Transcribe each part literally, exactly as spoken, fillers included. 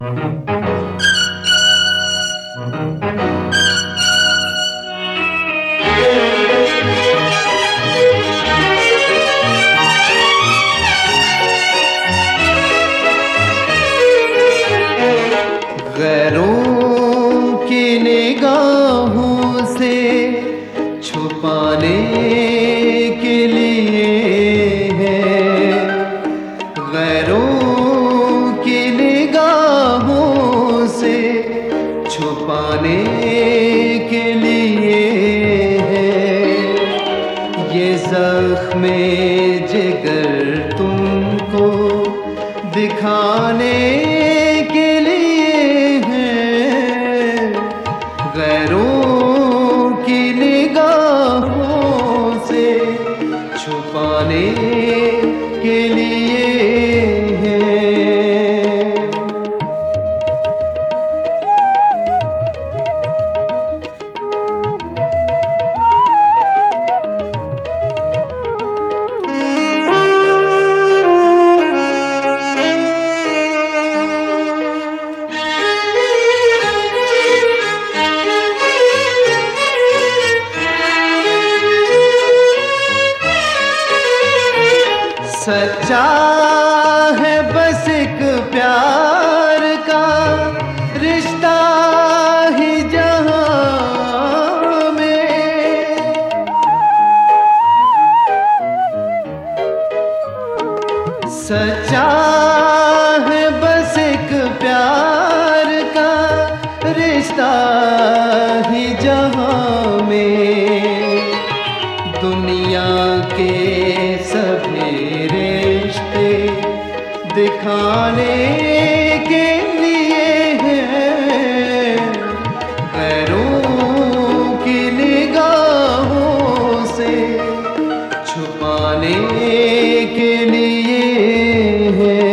गैरों की निगाहों से छुपाने के लिए है, गैरों की निगाहों से छुपाने के लिए है। ये ज़ख्म जिगर तुमको दिखाने के लिए है, गैरों की निगाहों से छुपाने के लिए है। सच्चा है बस एक प्यार का रिश्ता ही जहां में, सच्चा है बस एक प्यार का रिश्ता ही जहां में। दुनिया के सभी रिश्ते दिखाने के लिए हैं, गैरों की निगाहों से छुपाने के लिए है।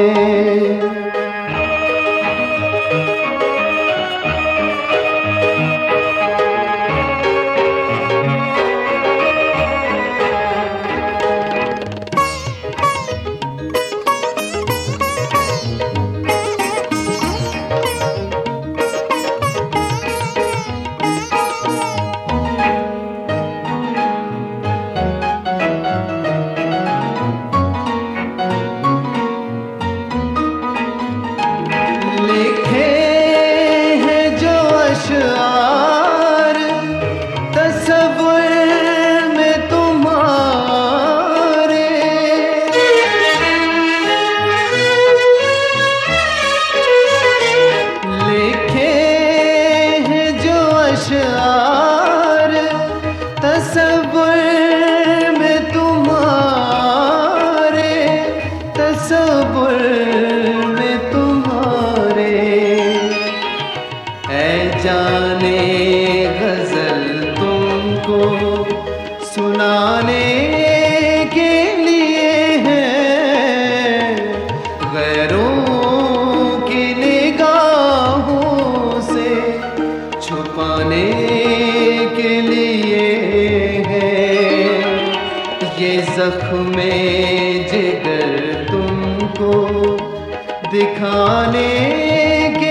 तस्वीर में तुम्हारे लिखे हैं जो अशआर, तस्वीर में तुम्हारे, तस्वीर में तुम्हारे। ऐ जाने गजल तुमको सुनाने के लिए है, गैरों की निगाहों से छुपाने के लिए है। ये ज़ख्म जिगर तुमको दिखाने के